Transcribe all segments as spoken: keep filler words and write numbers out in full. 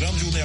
Excellente journée à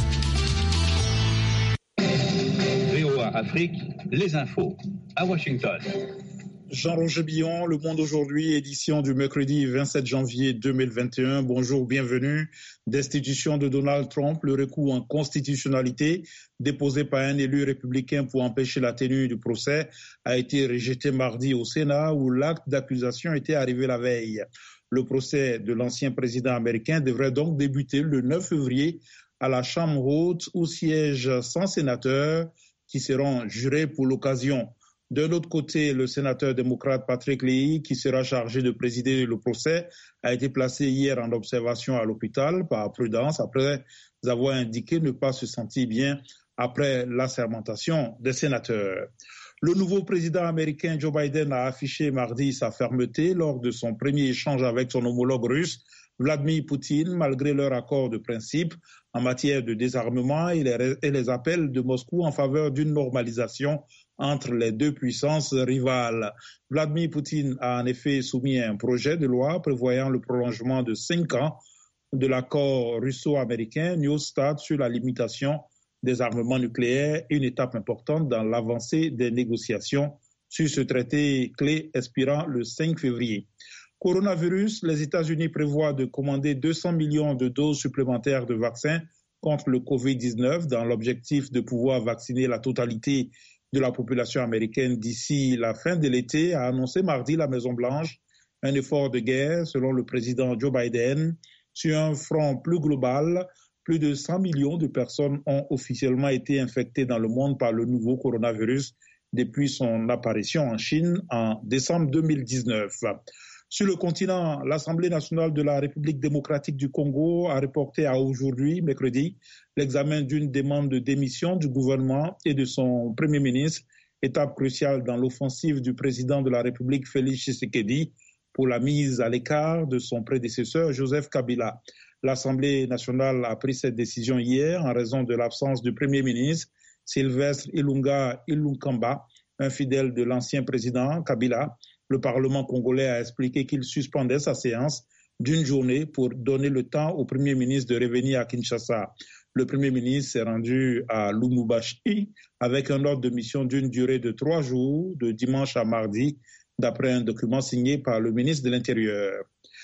tous. V O A Afrique, les infos à Washington. Jean-Roger Billon, Le Monde aujourd'hui, édition du mercredi vingt-sept janvier deux mille vingt et un. Bonjour, bienvenue. Destitution de Donald Trump, le recours en constitutionnalité déposé par un élu républicain pour empêcher la tenue du procès a été rejeté mardi au Sénat où l'acte d'accusation était arrivé la veille. Le procès de l'ancien président américain devrait donc débuter le neuf février à la Chambre haute où siègent cent sénateurs qui seront jurés pour l'occasion. De l'autre côté, le sénateur démocrate Patrick Leahy, qui sera chargé de présider le procès, a été placé hier en observation à l'hôpital par prudence après avoir indiqué ne pas se sentir bien après l'assermentation des sénateurs. Le nouveau président américain Joe Biden a affiché mardi sa fermeté lors de son premier échange avec son homologue russe, Vladimir Poutine, malgré leur accord de principe en matière de désarmement et les, et les appels de Moscou en faveur d'une normalisation entre les deux puissances rivales. Vladimir Poutine a en effet soumis un projet de loi prévoyant le prolongement de cinq ans de l'accord russo-américain New START sur la limitation des armements nucléaires, une étape importante dans l'avancée des négociations sur ce traité clé expirant le cinq février. Coronavirus, les États-Unis prévoient de commander deux cents millions de doses supplémentaires de vaccins contre le covid dix-neuf dans l'objectif de pouvoir vacciner la totalité de la population américaine d'ici la fin de l'été, a annoncé mardi la Maison-Blanche, un effort de guerre, selon le président Joe Biden, sur un front plus global. Plus de cent millions de personnes ont officiellement été infectées dans le monde par le nouveau coronavirus depuis son apparition en Chine en décembre deux mille dix-neuf. Sur le continent, l'Assemblée nationale de la République démocratique du Congo a reporté à aujourd'hui, mercredi, l'examen d'une demande de démission du gouvernement et de son Premier ministre, étape cruciale dans l'offensive du président de la République, Félix Tshisekedi, pour la mise à l'écart de son prédécesseur, Joseph Kabila. L'Assemblée nationale a pris cette décision hier en raison de l'absence du Premier ministre, Sylvestre Ilunga Ilunkamba, un fidèle de l'ancien président Kabila. Le Parlement congolais a expliqué qu'il suspendait sa séance d'une journée pour donner le temps au Premier ministre de revenir à Kinshasa. Le Premier ministre s'est rendu à Lubumbashi avec un ordre de mission d'une durée de trois jours, de dimanche à mardi, d'après un document signé par le ministre de l'Intérieur.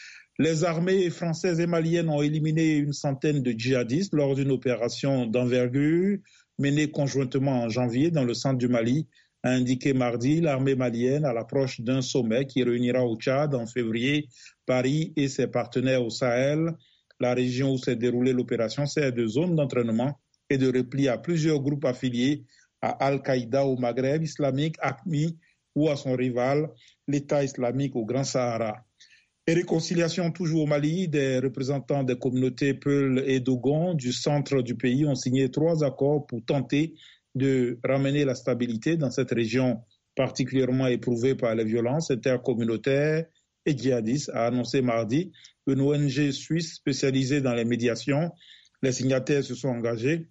Les armées françaises et maliennes ont éliminé une centaine de djihadistes lors d'une opération d'envergure menée conjointement en janvier dans le centre du Mali, a indiqué mardi l'armée malienne à l'approche d'un sommet qui réunira au Tchad en février Paris et ses partenaires au Sahel. La région où s'est déroulée l'opération sert de zone d'entraînement et de repli à plusieurs groupes affiliés à Al-Qaïda au Maghreb islamique, A Q M I, ou à son rival, l'État islamique au Grand Sahara. Et réconciliation toujours au Mali, des représentants des communautés Peul et Dogon du centre du pays ont signé trois accords pour tenter de ramener la stabilité dans cette région particulièrement éprouvée par les violences intercommunautaires et djihadistes, a annoncé mardi une O N G suisse spécialisée dans les médiations. Les signataires se sont engagés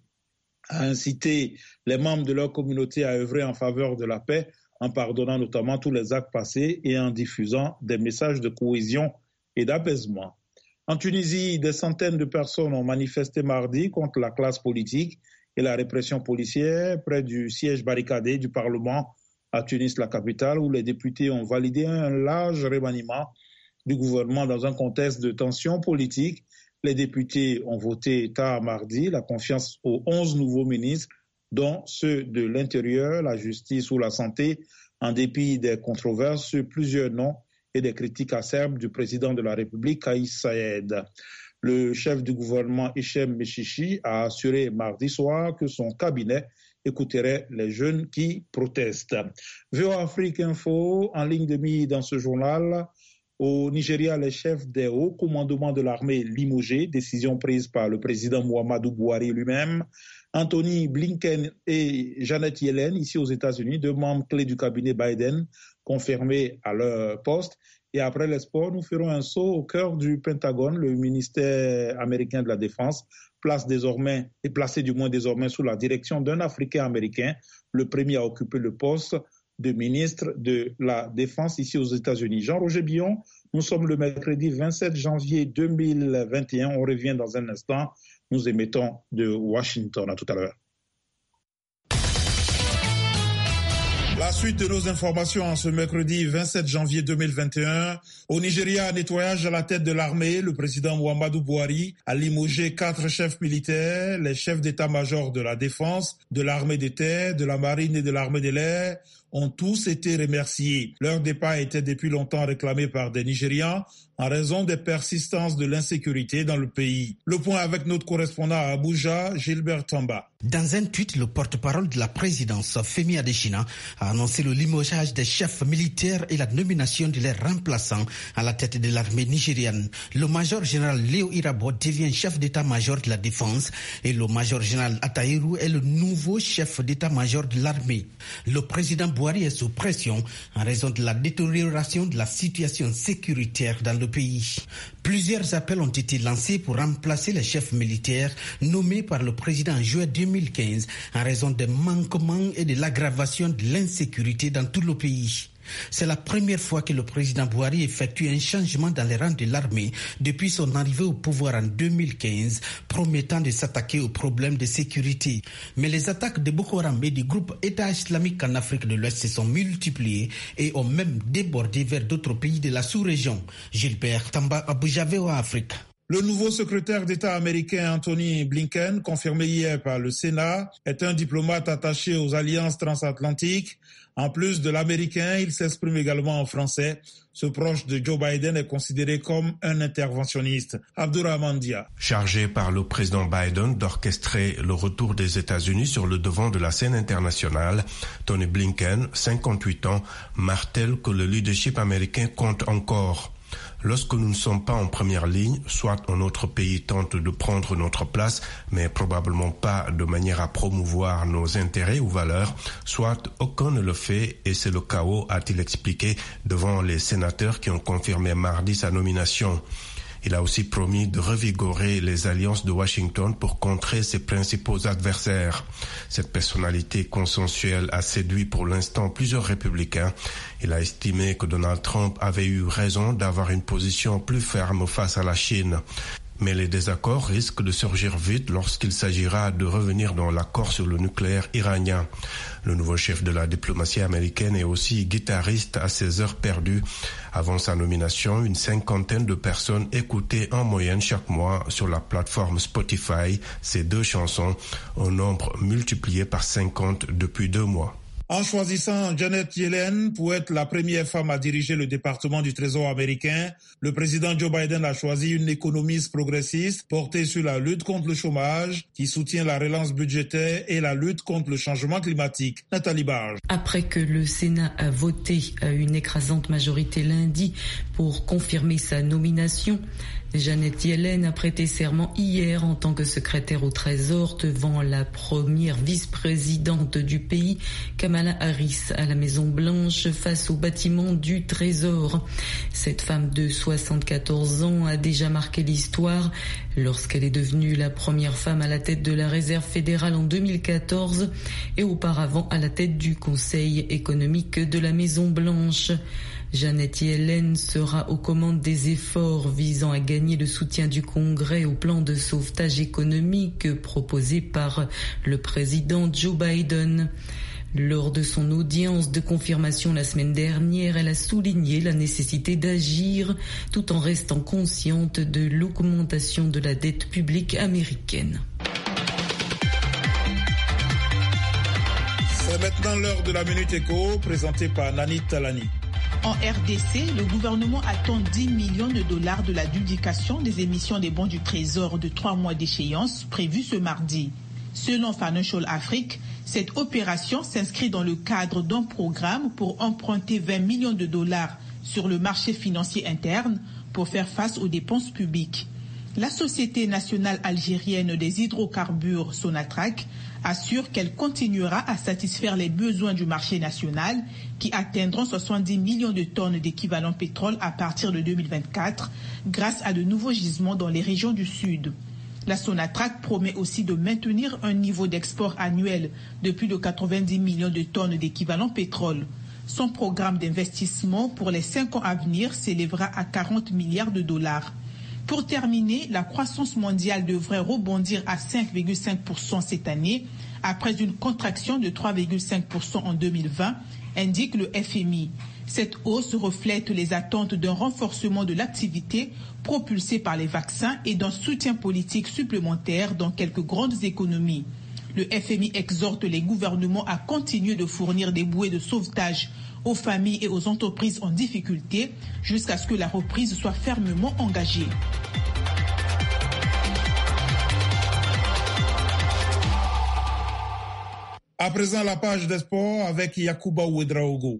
à inciter les membres de leur communauté à œuvrer en faveur de la paix en pardonnant notamment tous les actes passés et en diffusant des messages de cohésion et d'apaisement. En Tunisie, des centaines de personnes ont manifesté mardi contre la classe politique et la répression policière près du siège barricadé du Parlement à Tunis, la capitale, où les députés ont validé un large remaniement du gouvernement dans un contexte de tension politique. Les députés ont voté tard mardi la confiance aux onze nouveaux ministres, dont ceux de l'Intérieur, la Justice ou la Santé, en dépit des controverses sur plusieurs noms et des critiques acerbes du président de la République, Kaïs Saïed. Le chef du gouvernement, Hichem Mechichi, a assuré mardi soir que son cabinet écouterait les jeunes qui protestent. V O A Afrique Info, en ligne de mire dans ce journal, au Nigeria, les chefs des hauts commandements de l'armée limogés, décision prise par le président Muhammadu Buhari lui-même. Anthony Blinken et Janet Yellen, ici aux États-Unis, deux membres clés du cabinet Biden, confirmés à leur poste. Et après les sports, nous ferons un saut au cœur du Pentagone. Le ministère américain de la Défense place désormais, est placé du moins désormais sous la direction d'un Africain américain, le premier à occuper le poste de ministre de la Défense ici aux États-Unis. Jean-Roger Billon, nous sommes le mercredi vingt-sept janvier deux mille vingt et un. On revient dans un instant. Nous émettons de Washington. À tout à l'heure. La suite de nos informations en ce mercredi vingt-sept janvier deux mille vingt et un. Au Nigeria, nettoyage à la tête de l'armée. Le président Muhammadu Buhari a limogé quatre chefs militaires, les chefs d'état-major de la défense, de l'armée de terre, de la marine et de l'armée de l'air ont tous été remerciés. Leur départ était depuis longtemps réclamé par des Nigérians en raison des persistances de l'insécurité dans le pays. Le point avec notre correspondant à Abuja, Gilbert Tamba. Dans un tweet, le porte-parole de la présidence, Femi Adesina, a annoncé le limogeage des chefs militaires et la nomination de leurs remplaçants à la tête de l'armée nigériane. Le major général Léo Irabo devient chef d'état-major de la défense et le major général Ataïrou est le nouveau chef d'état-major de l'armée. Le président Buhari est sous pression en raison de la détérioration de la situation sécuritaire dans le pays. Plusieurs appels ont été lancés pour remplacer les chefs militaires nommés par le président en juin deux mille quinze en raison des manquements et de l'aggravation de l'insécurité dans tout le pays. C'est la première fois que le président Buhari effectue un changement dans les rangs de l'armée depuis son arrivée au pouvoir en deux mille quinze, promettant de s'attaquer aux problèmes de sécurité. Mais les attaques de Boko Haram et du groupe État islamique en Afrique de l'Ouest se sont multipliées et ont même débordé vers d'autres pays de la sous-région. Gilbert Tamba, Abuja, V O A Afrique. Le nouveau secrétaire d'État américain Anthony Blinken, confirmé hier par le Sénat, est un diplomate attaché aux alliances transatlantiques. En plus de l'américain, il s'exprime également en français. Ce proche de Joe Biden est considéré comme un interventionniste. Abdourahmane Dia. Chargé par le président Biden d'orchestrer le retour des États-Unis sur le devant de la scène internationale, Tony Blinken, cinquante-huit ans, martèle que le leadership américain compte encore. Lorsque nous ne sommes pas en première ligne, soit un autre pays tente de prendre notre place, mais probablement pas de manière à promouvoir nos intérêts ou valeurs, soit aucun ne le fait et c'est le chaos, a-t-il expliqué devant les sénateurs qui ont confirmé mardi sa nomination. Il a aussi promis de revigorer les alliances de Washington pour contrer ses principaux adversaires. Cette personnalité consensuelle a séduit pour l'instant plusieurs républicains. Il a estimé que Donald Trump avait eu raison d'avoir une position plus ferme face à la Chine. Mais les désaccords risquent de surgir vite lorsqu'il s'agira de revenir dans l'accord sur le nucléaire iranien. Le nouveau chef de la diplomatie américaine est aussi guitariste à ses heures perdues. Avant sa nomination, une cinquantaine de personnes écoutaient en moyenne chaque mois sur la plateforme Spotify ses deux chansons, un nombre multiplié par cinquante depuis deux mois. En choisissant Janet Yellen pour être la première femme à diriger le département du Trésor américain, le président Joe Biden a choisi une économiste progressiste portée sur la lutte contre le chômage, qui soutient la relance budgétaire et la lutte contre le changement climatique. Nathalie Barge. Après que le Sénat a voté à une écrasante majorité lundi pour confirmer sa nomination, Janet Yellen a prêté serment hier en tant que secrétaire au Trésor devant la première vice-présidente du pays, Kamala Harris, à la Maison-Blanche face au bâtiment du Trésor. Cette femme de soixante-quatorze ans a déjà marqué l'histoire lorsqu'elle est devenue la première femme à la tête de la Réserve fédérale en deux mille quatorze et auparavant à la tête du Conseil économique de la Maison-Blanche. Janet Yellen sera aux commandes des efforts visant à gagner le soutien du Congrès au plan de sauvetage économique proposé par le président Joe Biden. Lors de son audience de confirmation la semaine dernière, elle a souligné la nécessité d'agir tout en restant consciente de l'augmentation de la dette publique américaine. C'est maintenant l'heure de la Minute Éco, présentée par Nani Talani. En R D C, le gouvernement attend dix millions de dollars de l'adjudication des émissions des bons du Trésor de trois mois d'échéance prévue ce mardi. Selon Financial Afrique, cette opération s'inscrit dans le cadre d'un programme pour emprunter vingt millions de dollars sur le marché financier interne pour faire face aux dépenses publiques. La Société nationale algérienne des hydrocarbures, Sonatrach, assure qu'elle continuera à satisfaire les besoins du marché national qui atteindront soixante-dix millions de tonnes d'équivalent pétrole à partir de deux mille vingt-quatre grâce à de nouveaux gisements dans les régions du Sud. La Sonatrach promet aussi de maintenir un niveau d'export annuel de plus de quatre-vingt-dix millions de tonnes d'équivalent pétrole. Son programme d'investissement pour les cinq ans à venir s'élèvera à quarante milliards de dollars. Pour terminer, la croissance mondiale devrait rebondir à cinq virgule cinq pour cent cette année, après une contraction de trois virgule cinq pour cent en deux mille vingt, indique le F M I. Cette hausse reflète les attentes d'un renforcement de l'activité propulsée par les vaccins et d'un soutien politique supplémentaire dans quelques grandes économies. Le F M I exhorte les gouvernements à continuer de fournir des bouées de sauvetage aux familles et aux entreprises en difficulté jusqu'à ce que la reprise soit fermement engagée. À présent, la page des sports avec Yacouba Ouedraogo.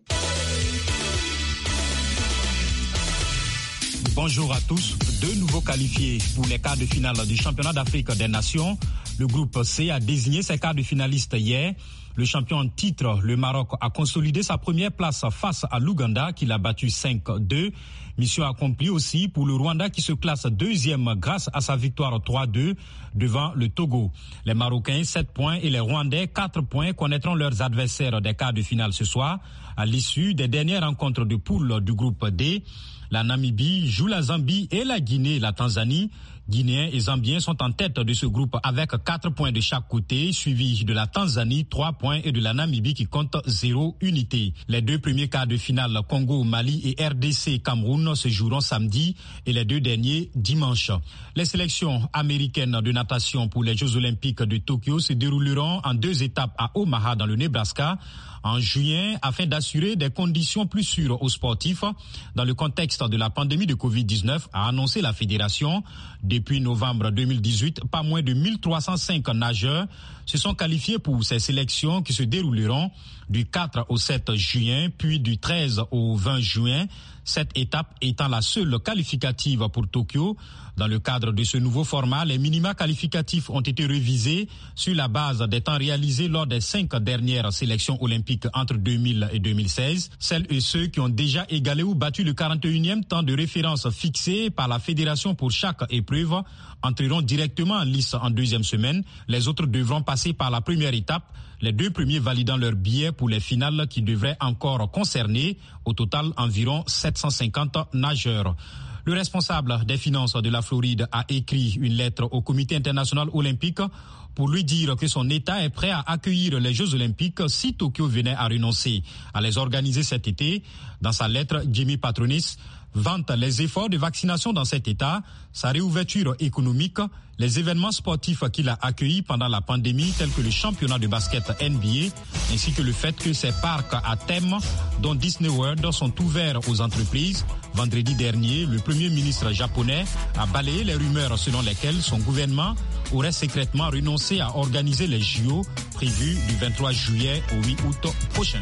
Bonjour à tous. Deux nouveaux qualifiés pour les quarts de finale du championnat d'Afrique des Nations. Le groupe C a désigné ses quarts de finalistes hier. Le champion en titre, le Maroc, a consolidé sa première place face à l'Ouganda qui l'a battu cinq deux. Mission accomplie aussi pour le Rwanda qui se classe deuxième grâce à sa victoire trois deux devant le Togo. Les Marocains sept points et les Rwandais quatre points connaîtront leurs adversaires des quarts de finale ce soir. À l'issue des dernières rencontres de poule du groupe D, la Namibie joue la Zambie et la Guinée, la Tanzanie. Guinéens et Zambiens sont en tête de ce groupe avec quatre points de chaque côté, suivi de la Tanzanie, trois points et de la Namibie qui compte zéro unité. Les deux premiers quarts de finale, Congo, Mali et R D C Cameroun, se joueront samedi et les deux derniers dimanche. Les sélections américaines de natation pour les Jeux Olympiques de Tokyo se dérouleront en deux étapes à Omaha dans le Nebraska en juin afin d'assurer des conditions plus sûres aux sportifs dans le contexte de la pandémie de covid dix-neuf, a annoncé la fédération. Depuis novembre deux mille dix-huit, pas moins de mille trois cent cinq nageurs se sont qualifiés pour ces sélections qui se dérouleront du quatre au sept juin, puis du treize au vingt juin. Cette étape étant la seule qualificative pour Tokyo. Dans le cadre de ce nouveau format, les minima qualificatifs ont été révisés sur la base des temps réalisés lors des cinq dernières sélections olympiques entre deux mille et deux mille seize. Celles et ceux qui ont déjà égalé ou battu le quarante et unième temps de référence fixé par la fédération pour chaque épreuve entreront directement en lice en deuxième semaine. Les autres devront passer par la première étape, les deux premiers validant leur billet pour les finales qui devraient encore concerner au total environ sept cent cinquante nageurs. Le responsable des finances de la Floride a écrit une lettre au Comité international olympique pour lui dire que son État est prêt à accueillir les Jeux olympiques si Tokyo venait à renoncer à les organiser cet été. Dans sa lettre, Jimmy Patronis vante les efforts de vaccination dans cet État, sa réouverture économique, les événements sportifs qu'il a accueillis pendant la pandémie tels que le championnat de basket N B A, ainsi que le fait que ces parcs à thème, dont Disney World, sont ouverts aux entreprises. Vendredi dernier, le premier ministre japonais a balayé les rumeurs selon lesquelles son gouvernement aurait secrètement renoncé à organiser les J O prévus du vingt-trois juillet au huit août prochain.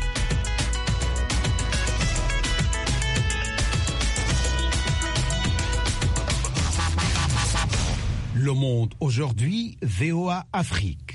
Le Monde aujourd'hui, V O A Afrique.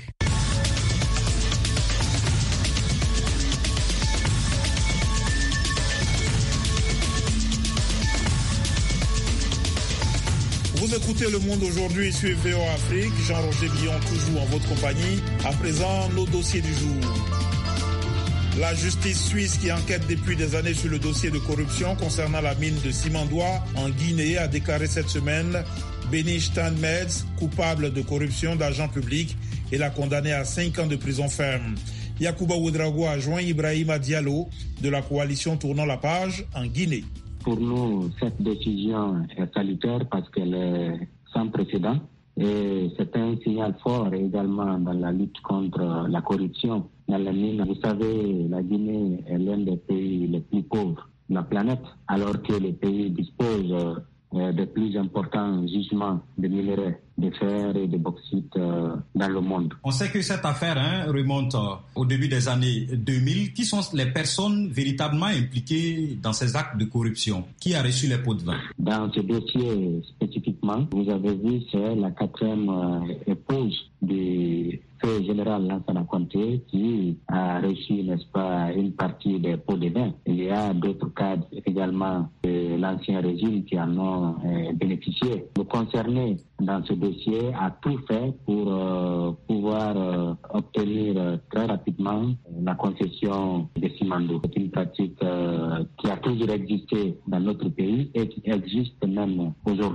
Vous écoutez Le Monde aujourd'hui sur V O A Afrique. Jean-Roger Billon, toujours en votre compagnie. À présent, nos dossiers du jour. La justice suisse qui enquête depuis des années sur le dossier de corruption concernant la mine de Simandoua en Guinée a déclaré cette semaine Benny Steinmetz coupable de corruption d'argent public et l'a condamné à cinq ans de prison ferme. Yacouba Ouedraogo a joint Ibrahima Diallo de la coalition Tournons la page en Guinée. Pour nous, cette décision est salutaire parce qu'elle est sans précédent et c'est un signal fort également dans la lutte contre la corruption dans la mine. Vous savez, la Guinée est l'un des pays les plus pauvres de la planète, alors que le pays dispose des plus importants gisements de minerais, de fer et de bauxite euh, dans le monde. On sait que cette affaire hein, remonte euh, au début des années deux mille. Qui sont les personnes véritablement impliquées dans ces actes de corruption? Qui a reçu les pots de vin? Dans ce dossier spécifiquement, vous avez vu, c'est la quatrième euh, épouse du feu général Lansana Conté qui a reçu, n'est-ce pas, une partie des pots de vin. Il y a d'autres cadres également de l'ancien régime qui en ont euh, bénéficié. Le concerné dans ce dossier a tout fait pour euh, pouvoir euh, obtenir euh, très rapidement la concession de Simandou. C'est une pratique euh, qui a toujours existé dans notre pays et qui existe même aujourd'hui.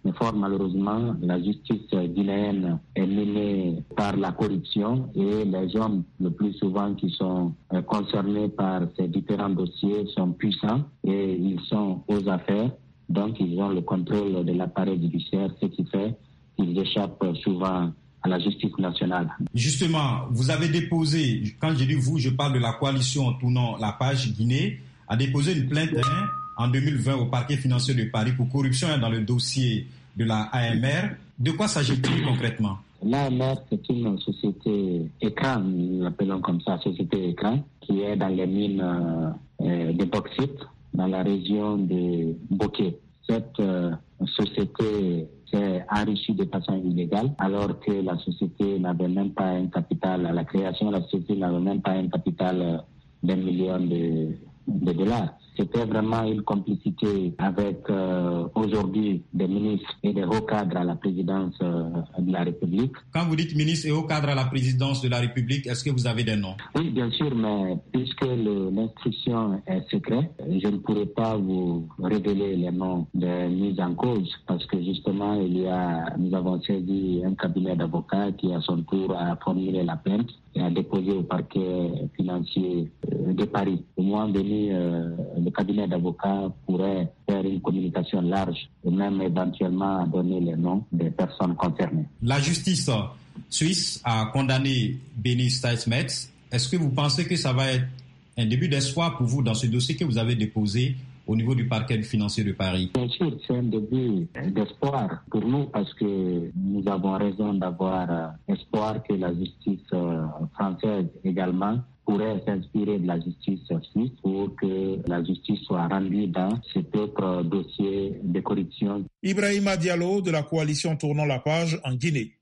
Mais fort malheureusement, la justice guinéenne est menée par la corruption et les hommes, le plus souvent qui sont concernés par ces différents dossiers, sont puissants et ils sont aux affaires. Donc ils ont le contrôle de l'appareil judiciaire, ce qui fait qu'ils échappent souvent à la justice nationale. Justement, vous avez déposé, quand je dis vous, je parle de la coalition Tournons la page Guinée, a déposé une plainte hein, en deux mille vingt au parquet financier de Paris pour corruption hein, dans le dossier de la A M R. De quoi s'agit-il concrètement? L'A M R, c'est une société écran, nous l'appelons comme ça, société écran, qui est dans les mines euh, de bauxite dans la région de Bokeh. Cette euh, société s'est enrichie de façon illégale, alors que la société n'avait même pas un capital, à la création, la société n'avait même pas un capital d'un million de, de dollars. C'était vraiment une complicité avec euh, aujourd'hui des ministres et des hauts cadres à la présidence euh, de la République. Quand vous dites ministres et hauts cadres à la présidence de la République, est-ce que vous avez des noms? Oui, bien sûr, mais puisque le, l'instruction est secrète, je ne pourrais pas vous révéler les noms des mises en cause parce que justement, il y a, nous avons saisi un cabinet d'avocats qui à son tour a formulé la plainte et a déposé au parquet financier euh, de Paris. Au moment donné, euh, le cabinet d'avocats pourrait faire une communication large et même éventuellement donner les noms des personnes concernées. La justice suisse a condamné Benny Steinmetz. Est-ce que vous pensez que ça va être un début d'espoir pour vous dans ce dossier que vous avez déposé au niveau du parquet financier de Paris? Bien sûr, c'est un début d'espoir pour nous parce que nous avons raison d'avoir espoir que la justice française également pourrait s'inspirer de la justice suisse pour que la justice soit rendue dans cet autre dossier de corruption. Ibrahima Diallo de la coalition Tournons la page en Guinée.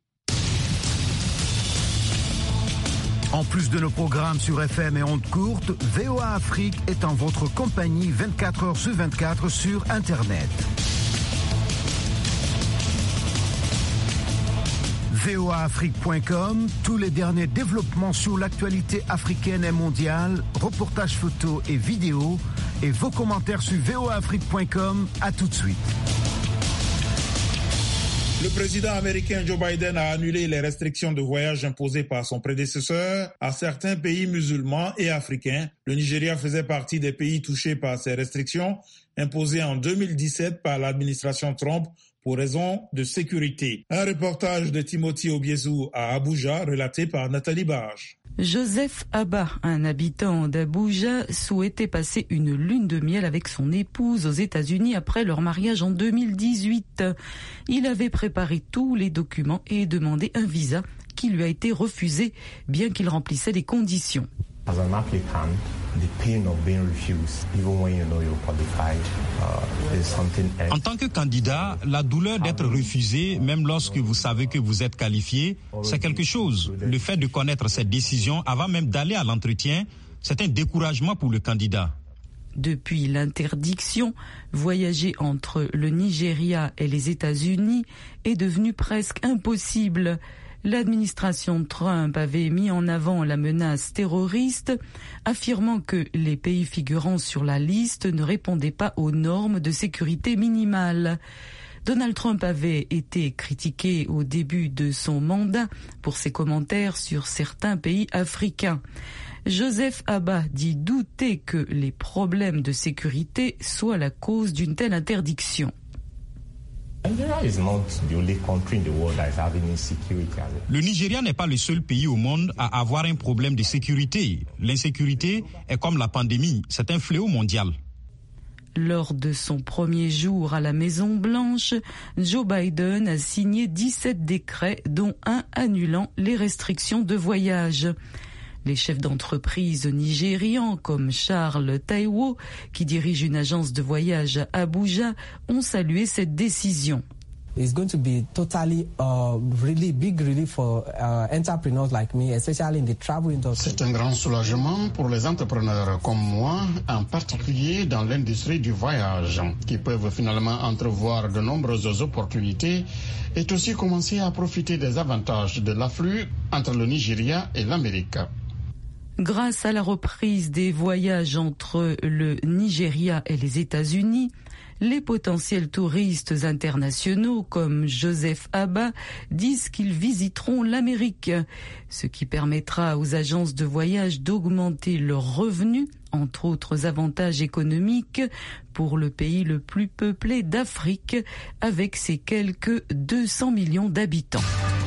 En plus de nos programmes sur F M et ondes courtes, V O A Afrique est en votre compagnie vingt-quatre heures sur vingt-quatre sur Internet. V O A Afrique point com, tous les derniers développements sur l'actualité africaine et mondiale, reportages photos et vidéos, et vos commentaires sur V O A Afrique point com. À tout de suite. Le président américain Joe Biden a annulé les restrictions de voyage imposées par son prédécesseur à certains pays musulmans et africains. Le Nigeria faisait partie des pays touchés par ces restrictions imposées en deux mille dix-sept par l'administration Trump pour raison de sécurité. Un reportage de Timothy Obiezu à Abuja, relaté par Nathalie Barge. Joseph Abba, un habitant d'Abuja, souhaitait passer une lune de miel avec son épouse aux États-Unis après leur mariage en deux mille dix-huit. Il avait préparé tous les documents et demandé un visa qui lui a été refusé, bien qu'il remplissait les conditions. As an applicant, the pain of being refused, even when you know you're qualified, uh, is something else. En tant que candidat, la douleur d'être refusé, même lorsque vous savez que vous êtes qualifié, c'est quelque chose. Le fait de connaître cette décision avant même d'aller à l'entretien, c'est un découragement pour le candidat. Depuis l'interdiction, voyager entre le Nigeria et les États-Unis est devenu presque impossible. L'administration Trump avait mis en avant la menace terroriste, affirmant que les pays figurant sur la liste ne répondaient pas aux normes de sécurité minimales. Donald Trump avait été critiqué au début de son mandat pour ses commentaires sur certains pays africains. Joseph Abba dit douter que les problèmes de sécurité soient la cause d'une telle interdiction. Le Nigeria n'est pas le seul pays au monde à avoir un problème de sécurité. L'insécurité est comme la pandémie, c'est un fléau mondial. Lors de son premier jour à la Maison-Blanche, Joe Biden a signé dix-sept décrets, dont un annulant les restrictions de voyage. Les chefs d'entreprise nigérians comme Charles Taiwo, qui dirige une agence de voyage à Abuja, ont salué cette décision. It's going to be totally uh, really big relief for uh, entrepreneurs like me, especially in the travel industry. C'est un grand soulagement pour les entrepreneurs comme moi, en particulier dans l'industrie du voyage, qui peuvent finalement entrevoir de nombreuses opportunités et aussi commencer à profiter des avantages de l'afflux entre le Nigeria et l'Amérique. Grâce à la reprise des voyages entre le Nigeria et les États-Unis, les potentiels touristes internationaux comme Joseph Abba disent qu'ils visiteront l'Amérique, ce qui permettra aux agences de voyage d'augmenter leurs revenus, entre autres avantages économiques, pour le pays le plus peuplé d'Afrique, avec ses quelques deux cents millions d'habitants.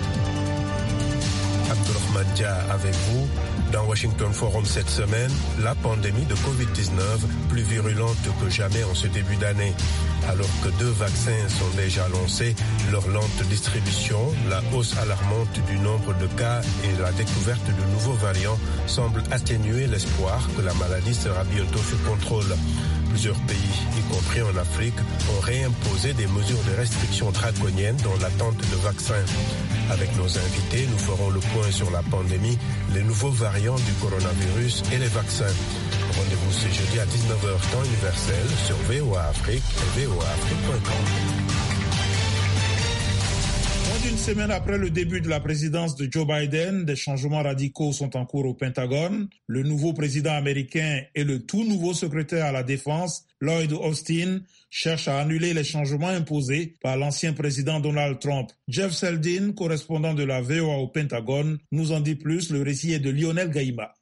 Abdourahmane Dia avec vous. Dans Washington Forum cette semaine, la pandémie de covid dix-neuf plus virulente que jamais en ce début d'année. Alors que deux vaccins sont déjà lancés, leur lente distribution, la hausse alarmante du nombre de cas et la découverte de nouveaux variants semblent atténuer l'espoir que la maladie sera bientôt sous contrôle. Plusieurs pays, y compris en Afrique, ont réimposé des mesures de restriction draconiennes dans l'attente de vaccins. Avec nos invités, nous ferons le point sur la pandémie, les nouveaux variants du coronavirus et les vaccins. Rendez-vous ce jeudi à dix-neuf heures temps universel sur V O A Afrique et V O A Afrique point com. Moins d'une semaine après le début de la présidence de Joe Biden, des changements radicaux sont en cours au Pentagone. Le nouveau président américain et le tout nouveau secrétaire à la Défense, Lloyd Austin, cherchent à annuler les changements imposés par l'ancien président Donald Trump. Jeff Seldin, correspondant de la V O A au Pentagone, nous en dit plus. Le récit est de Lionel Gaïma.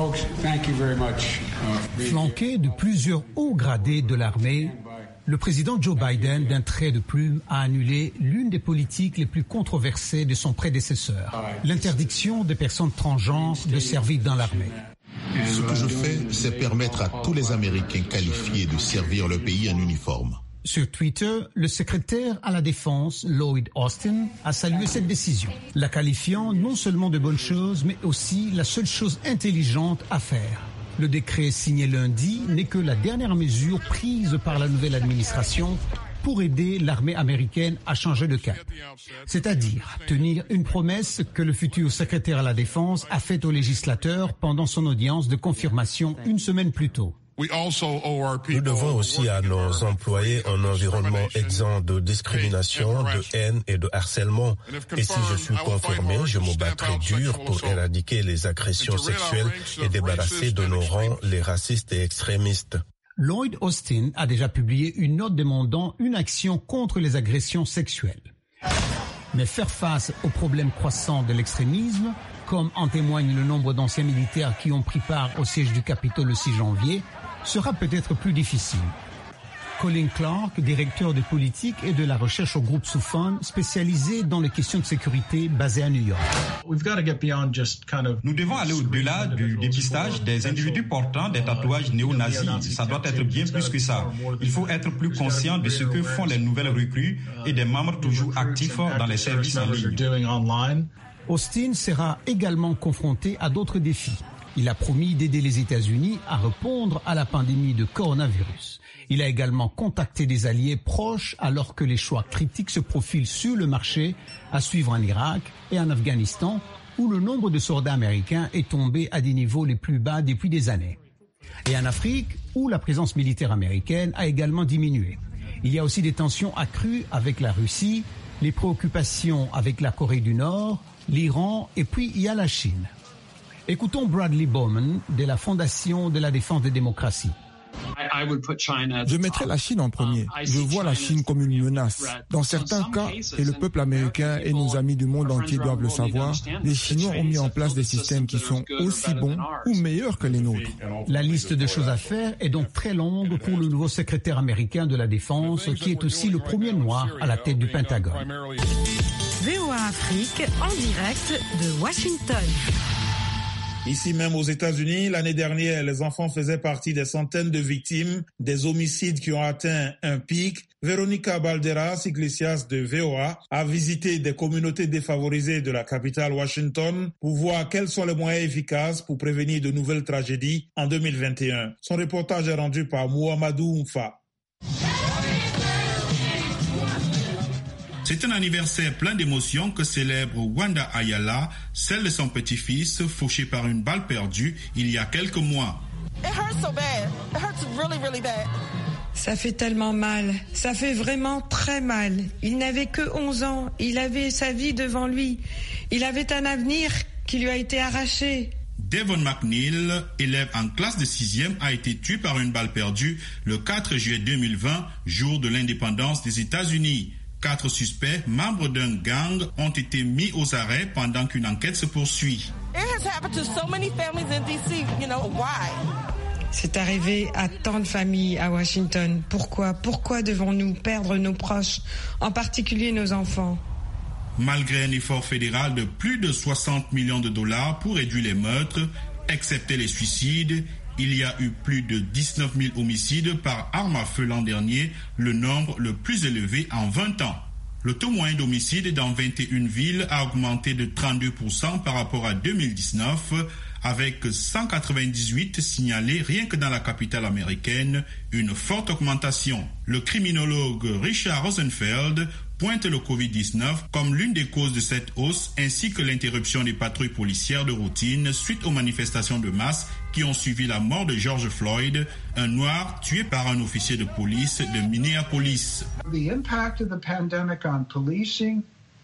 Flanqué de plusieurs hauts gradés de l'armée, le président Joe Biden, d'un trait de plume, a annulé l'une des politiques les plus controversées de son prédécesseur, l'interdiction des personnes transgenres de servir dans l'armée. Ce que je fais, c'est permettre à tous les Américains qualifiés de servir le pays en uniforme. Sur Twitter, le secrétaire à la Défense, Lloyd Austin, a salué cette décision, la qualifiant non seulement de bonne chose, mais aussi la seule chose intelligente à faire. Le décret signé lundi n'est que la dernière mesure prise par la nouvelle administration pour aider l'armée américaine à changer de cap. C'est-à-dire tenir une promesse que le futur secrétaire à la Défense a faite aux législateurs pendant son audience de confirmation une semaine plus tôt. Nous devons aussi à nos employés un environnement exempt de discrimination, de haine et de harcèlement. Et si je suis confirmé, je me battrai dur pour éradiquer les agressions sexuelles et débarrasser de nos rangs les racistes et extrémistes. Lloyd Austin a déjà publié une note demandant une action contre les agressions sexuelles. Mais faire face aux problèmes croissants de l'extrémisme, comme en témoigne le nombre d'anciens militaires qui ont pris part au siège du Capitole le six janvier, sera peut-être plus difficile. Colin Clark, directeur de politique et de la recherche au groupe Soufan, spécialisé dans les questions de sécurité basé à New York. Nous devons aller au-delà du dépistage des individus portant des tatouages néo-nazis. Ça doit être bien plus que ça. Il faut être plus conscient de ce que font les nouvelles recrues et des membres toujours actifs dans les services en ligne. Austin sera également confronté à d'autres défis. Il a promis d'aider les États-Unis à répondre à la pandémie de coronavirus. Il a également contacté des alliés proches alors que les choix critiques se profilent sur le marché à suivre en Irak et en Afghanistan, où le nombre de soldats américains est tombé à des niveaux les plus bas depuis des années. Et en Afrique, où la présence militaire américaine a également diminué. Il y a aussi des tensions accrues avec la Russie, les préoccupations avec la Corée du Nord, l'Iran et puis il y a la Chine. Écoutons Bradley Bowman de la Fondation de la défense des démocraties. Je mettrai la Chine en premier. Je vois la Chine comme une menace. Dans certains cas, et le peuple américain et nos amis du monde entier doivent le savoir, les Chinois ont mis en place des systèmes qui sont aussi bons ou meilleurs que les nôtres. La liste de choses à faire est donc très longue pour le nouveau secrétaire américain de la Défense, qui est aussi le premier noir à la tête du Pentagone. V O A Afrique en direct de Washington. Ici même aux États-Unis, l'année dernière, les enfants faisaient partie des centaines de victimes des homicides qui ont atteint un pic. Véronica Balderas Iglesias de V O A a visité des communautés défavorisées de la capitale Washington pour voir quels sont les moyens efficaces pour prévenir de nouvelles tragédies en deux mille vingt et un. Son reportage est rendu par Mouamadou Mfa. C'est un anniversaire plein d'émotions que célèbre Wanda Ayala, celle de son petit-fils fauché par une balle perdue il y a quelques mois. Ça fait tellement mal, ça fait vraiment très mal. Il n'avait que onze ans, il avait sa vie devant lui, il avait un avenir qui lui a été arraché. Devon McNeil, élève en classe de sixième, a été tué par une balle perdue le quatre juillet deux mille vingt, jour de l'indépendance des États-Unis. Quatre suspects, membres d'un gang, ont été mis aux arrêts pendant qu'une enquête se poursuit. C'est arrivé à tant de familles à Washington. Pourquoi? Pourquoi devons-nous perdre nos proches, en particulier nos enfants? Malgré un effort fédéral de plus de soixante millions de dollars pour réduire les meurtres, excepté les suicides, il y a eu plus de dix-neuf mille homicides par arme à feu l'an dernier, le nombre le plus élevé en vingt ans. Le taux moyen d'homicides dans vingt et une villes a augmenté de trente-deux pour cent par rapport à deux mille dix-neuf, avec cent quatre-vingt-dix-huit signalés rien que dans la capitale américaine, une forte augmentation. Le criminologue Richard Rosenfeld pointe le covid dix-neuf comme l'une des causes de cette hausse, ainsi que l'interruption des patrouilles policières de routine suite aux manifestations de masse qui ont suivi la mort de George Floyd, un noir tué par un officier de police de Minneapolis. The impact of the pandemic on policing.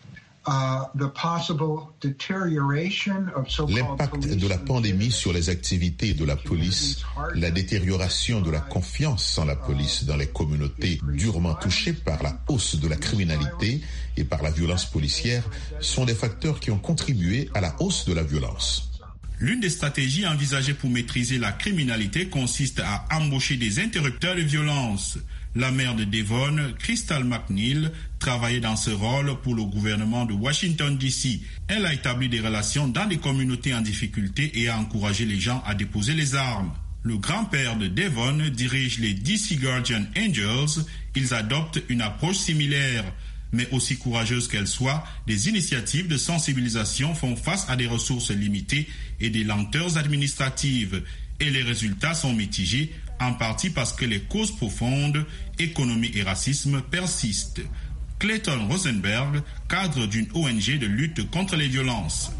L'impact de la pandémie sur les activités de la police, la détérioration de la confiance en la police dans les communautés durement touchées par la hausse de la criminalité et par la violence policière sont des facteurs qui ont contribué à la hausse de la violence. L'une des stratégies envisagées pour maîtriser la criminalité consiste à embaucher des interrupteurs de violence. La maire de Devon, Crystal McNeil, travaillait dans ce rôle pour le gouvernement de Washington D C. Elle a établi des relations dans des communautés en difficulté et a encouragé les gens à déposer les armes. Le grand-père de Devon dirige les D C Guardian Angels. Ils adoptent une approche similaire. Mais aussi courageuses qu'elles soient, des initiatives de sensibilisation font face à des ressources limitées et des lenteurs administratives. Et les résultats sont mitigés, en partie parce que les causes profondes, économie et racisme, persistent. Clayton Rosenberg, cadre d'une O N G de lutte contre les violences.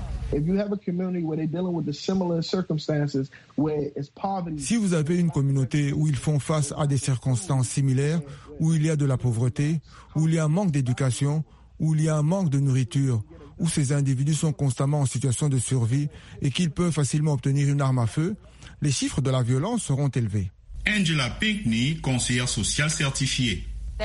Si vous avez une communauté où ils font face à des circonstances similaires, où il y a de la pauvreté, où il y a un manque d'éducation, où il y a un manque de nourriture, où ces individus sont constamment en situation de survie et qu'ils peuvent facilement obtenir une arme à feu, les chiffres de la violence seront élevés. Angela Pinkney, conseillère sociale certifiée.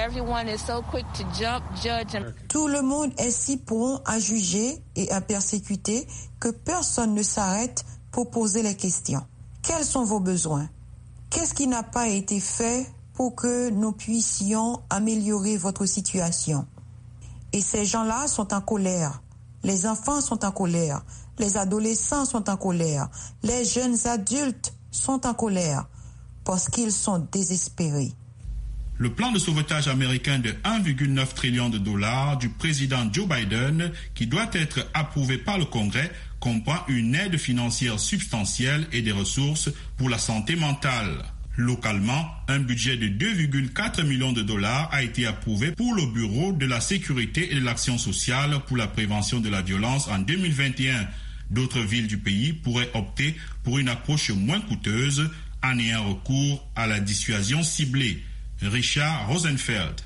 Tout le monde est si prompt à juger et à persécuter que personne ne s'arrête pour poser les questions. Quels sont vos besoins? Qu'est-ce qui n'a pas été fait pour que nous puissions améliorer votre situation? Et ces gens-là sont en colère. Les enfants sont en colère. Les adolescents sont en colère. Les jeunes adultes sont en colère parce qu'ils sont désespérés. Le plan de sauvetage américain de un virgule neuf trillion de dollars du président Joe Biden, qui doit être approuvé par le Congrès, comprend une aide financière substantielle et des ressources pour la santé mentale. Localement, un budget de deux virgule quatre millions de dollars a été approuvé pour le Bureau de la sécurité et de l'action sociale pour la prévention de la violence en deux mille vingt et un. D'autres villes du pays pourraient opter pour une approche moins coûteuse en ayant recours à la dissuasion ciblée. Richard Rosenfeld.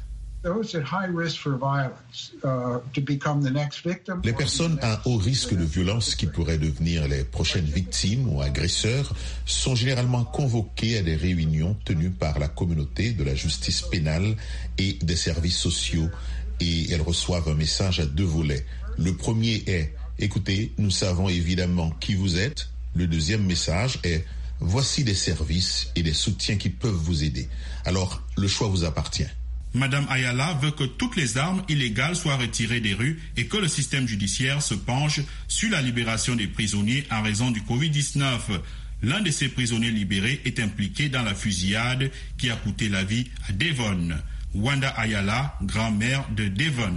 Les personnes à haut risque de violence qui pourraient devenir les prochaines victimes ou agresseurs sont généralement convoquées à des réunions tenues par la communauté de la justice pénale et des services sociaux, et elles reçoivent un message à deux volets. Le premier est « Écoutez, nous savons évidemment qui vous êtes ». Le deuxième message est « Voici des services et des soutiens qui peuvent vous aider. Alors, le choix vous appartient. » Madame Ayala veut que toutes les armes illégales soient retirées des rues et que le système judiciaire se penche sur la libération des prisonniers en raison du covid dix-neuf. L'un de ces prisonniers libérés est impliqué dans la fusillade qui a coûté la vie à Devon. Wanda Ayala, grand-mère de Devon.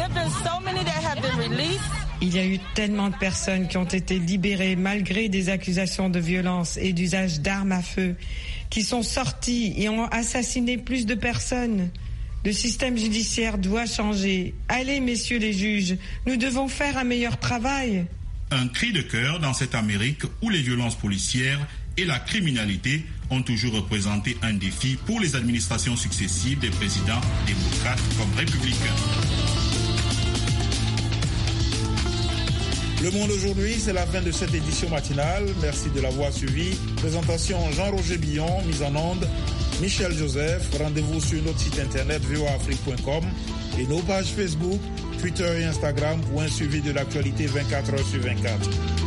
Il y a eu tellement de personnes qui ont été libérées malgré des accusations de violence et d'usage d'armes à feu, qui sont sorties et ont assassiné plus de personnes. Le système judiciaire doit changer. Allez, messieurs les juges, nous devons faire un meilleur travail. Un cri de cœur dans cette Amérique où les violences policières et la criminalité ont toujours représenté un défi pour les administrations successives des présidents démocrates comme républicains. Le Monde aujourd'hui, c'est la fin de cette édition matinale. Merci de l'avoir suivi. Présentation Jean-Roger Billon, mise en onde Michel Joseph. Rendez-vous sur notre site internet v o a afrique point com et nos pages Facebook, Twitter et Instagram pour un suivi de l'actualité vingt-quatre heures sur vingt-quatre.